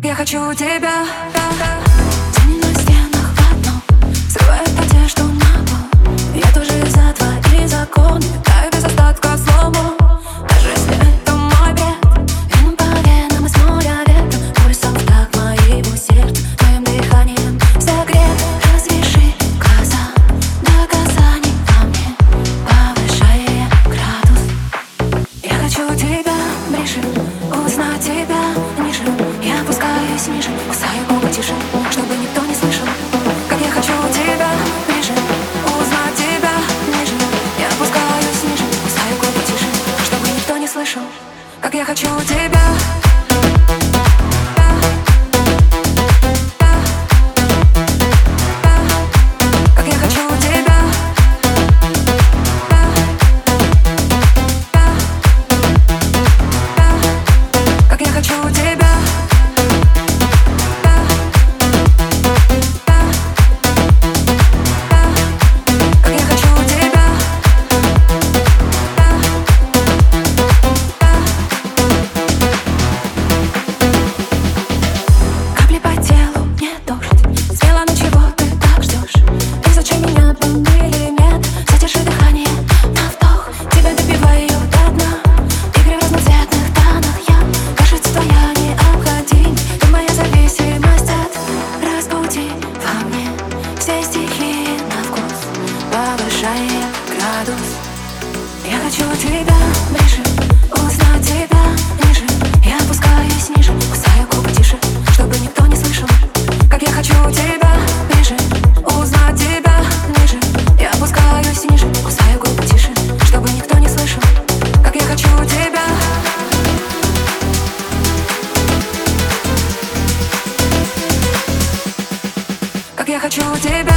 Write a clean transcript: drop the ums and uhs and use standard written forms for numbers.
я хочу тебя. Тени на стенах в одном срывают одежду на пол. Я тоже за твои законы, таю без остатка слова. Даже если это мой бред, веном по венам из моря ветром, пульсом в такт моего сердца, твоим дыханием согрет. Развяжи глаза до касаний ко мне, повышая градус. Я хочу тебя ближе, узнать тебя ниже. Я опускаюсь ниже, кусаю губы тише, чтобы никто не слышал. Как я хочу тебя ближе, узнать тебя ниже. Я опускаюсь ниже, кусаю губы тише, чтобы никто не слышал. Как я хочу тебя. Как я хочу тебя. Как я хочу тебя. Градус. Я хочу тебя ближе, узнать тебя ниже. Я опускаюсь ниже, кусаю губы тише, чтобы никто не слышал. Как я хочу тебя ближе, узнать тебя ниже. Я опускаюсь ниже, кусаю губы тише, чтобы никто не слышал. Как я хочу тебя. Как я хочу тебя.